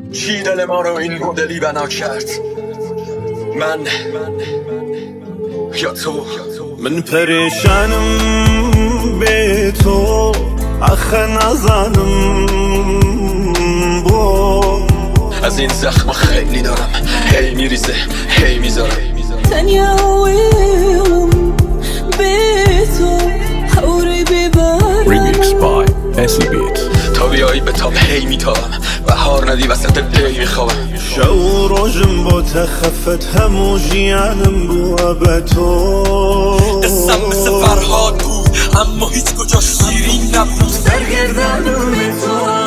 چی دل ما رو این مدلی بنا کرد؟ من یا تو؟ من پریشانم به تو آخه نزنم با از این زخم خیلی دارم، هی میریزه هی میذارم تنیاویم به تو حوری ببرم Remix by Acid Beat. تا بیایی به تاب هی میتابم بهار ندی وسط دی میخوابم شو روزم با تخفت همو جیانم بوا به تو قصم مثل فرهاد بود اما هیچ کجا شیرین نبود سرگردانم به تو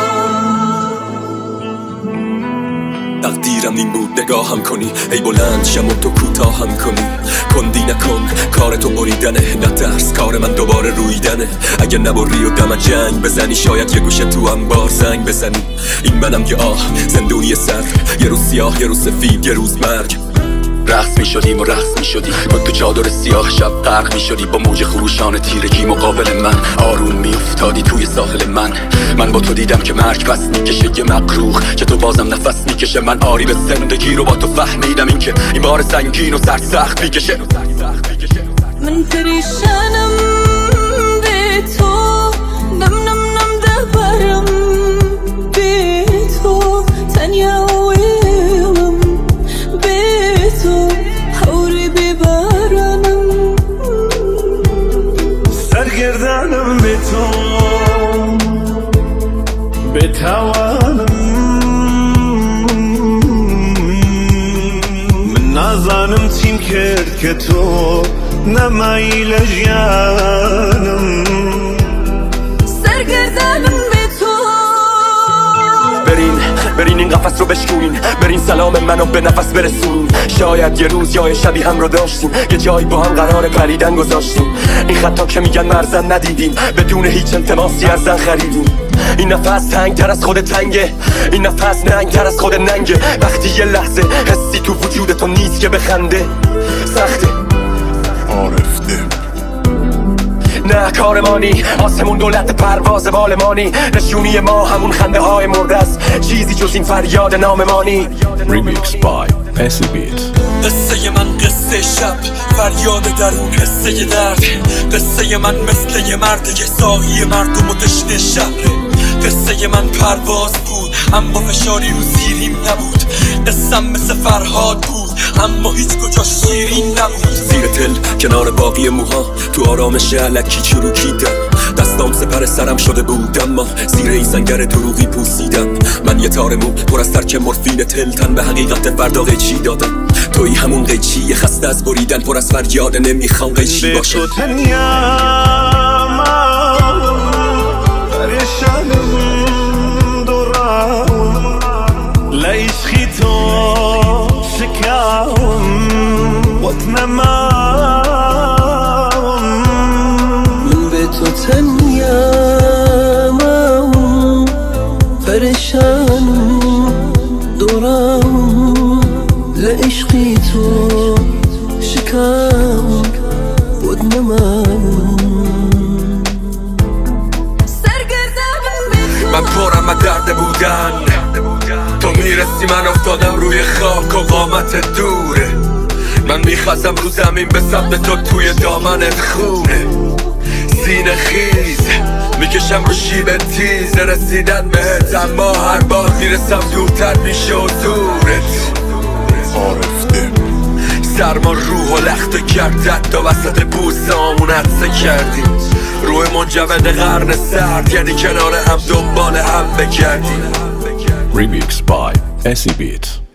تقدیرم این بود نگاهم کنی ای بلند شم و تو کوتاهم کنی کندی نکن کار تو بریدنه نترس کار من دوباره رویدنه اگه نبری و دم جنگ بزنی شاید یه گوشه تو انبار زنگ بزنی این منم یه آه زندونی سر یه روز سیاه یه روز سفید یه روز مرگ رقص میشدیم و رقص میشدی با تو چادر سیاه شب غرق میشدی با موج خروشان تیرگی مقابل من آروم میافتادی توی ساحل من با تو دیدم که مرگ پس میکشه یه مقروخ که تو بازم نفس میکشه من آری به زندگی رو با تو فهمیدم این که این بار سنگین و سر سخت میکشه من پریشانم به تو نم نم نم دبرم به تو تنیاویم به تو حوری ببرم سرگردانم به تو بتوانم من نازانم چیم کرد که تو نمایل جانم سرگردانم به تو برین این قفس رو بشکونین برین سلام منو به نفس برسونین شاید یه روز یا شبی هم رو داشتیم یه جایی با هم قرار پریدن گذاشتیم این خطا که میگن مرزن ندیدیم بدون هیچ التماسی از زن خریدیم این نفس تنگ تر از خود تنگه این نفس ننگ تر از خود ننگه وقتی یه لحظه حسی تو وجود تو نیست که بخنده سخته عارفته نه کارمانی آسمون دولت پرواز بالمانی نشونی ما همون خنده های مرده است چیزی جز این فریاد ناممانی Remix by Acid Beat. قصه من قصه شب فریاد درون قصه درد قصه من مثل یه مرد که ساقی مردم و تشنه شهره قصه من پرواز بود اما فشاری رو زیریم نبود قصم مثل فرهاد بود اما هیچ کجا شیرین نبود زیر تل کنار باقی موها تو آرامش علکی چروکیدم دستام سپر سرم شده بود اما زیر این سنگر دروغی پوسیدم من یه تار مو پر از ترک مورفین تل تن به حقیقت فردا قیچی دادم توی همون قیچی یه خسته از بریدن پر از فریاد نمیخوام قیچی باشه به تو تنیام پریشانم دورم لعشقی تو شکاوم واتنمام من به تو تنیامم پریشانم دورم لعشقی تو شکاوم ودنمام من پرم از درد بودن تو میرسی من افتادم روی خاک و قامت دوره من میخواستم رو زمین به سمت تو توی دامنت خونه سینه خیز میکشم رو شیب تیز رسیدن بهت اما هر بار میرسم دورتر میشه و دورت عارفته سرما روح و لخته کرد تا وسط بوسامون عطسه کردیم روی منجمد قرن سرد یعنی کنار هم دنبال هم بگردیم Remix by Acid Beat.